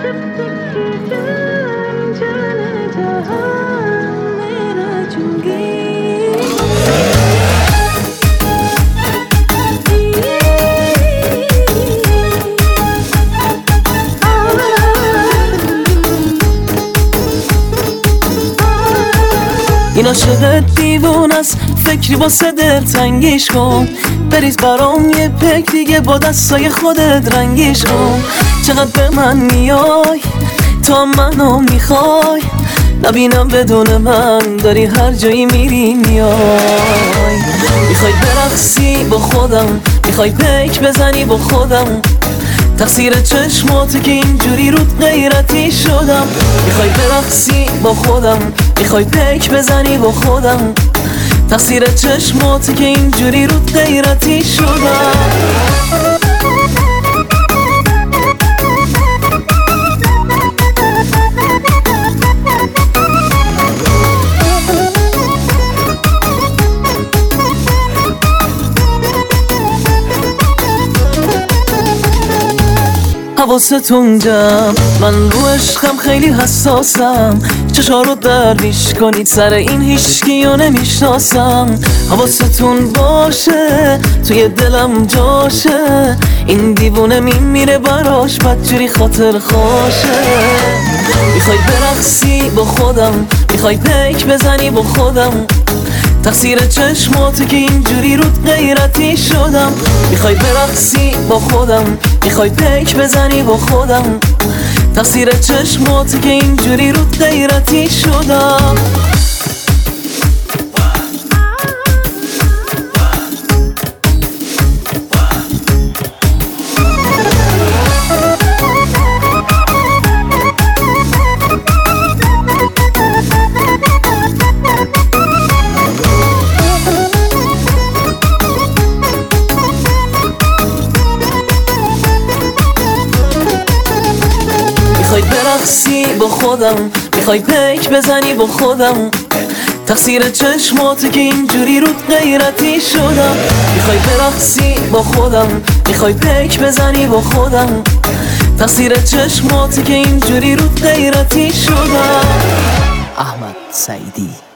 जब तक ये जान जाने जहां मेरा चुंगी این عاشق دیوونه است فکری واسه دلتنگیش کن بریز برام یه پک دیگه با دستای خودت رنگیش کن چقدر به من میای تا منو میخوای نبینم بدون من داری هر جایی میری میای میخوای برقصی با خودم میخوای پیک بزنی با خودم تقصیر چشماته که اینجوری رود غیرتی شدم میخوای برقصی با خودم میخوای پیک بزنی با خودم تقصیر چشماته که اینجوری رود غیرتی شدم حواستون جمع من رو عشقم خیلی حساسم چشا رو درویش کنید سر این هیچکیو نمیشناسم حواستون باشه توی دلم جاشه این دیوونه میمیره براش بدجوری خاطر خوشه میخوای برقصی با خودم میخوای پیک بزنی با خودم تقصیر چشماته که اینجوری رود غیرتی شدم میخوای برقصی با خودم میخوای پیک بزنی با خودم تقصیر چشماته که اینجوری رود غیرتی شدم میخوای برقصی با خودم میخوای پیک بزنی با خودم تقصیر چشماته که اینجوری رود غیرتی شدم میخوای برقصی با خودم میخوای پیک بزنی با خودم تقصیر چشماته که اینجوری رود غیرتی شدم احمد سعیدی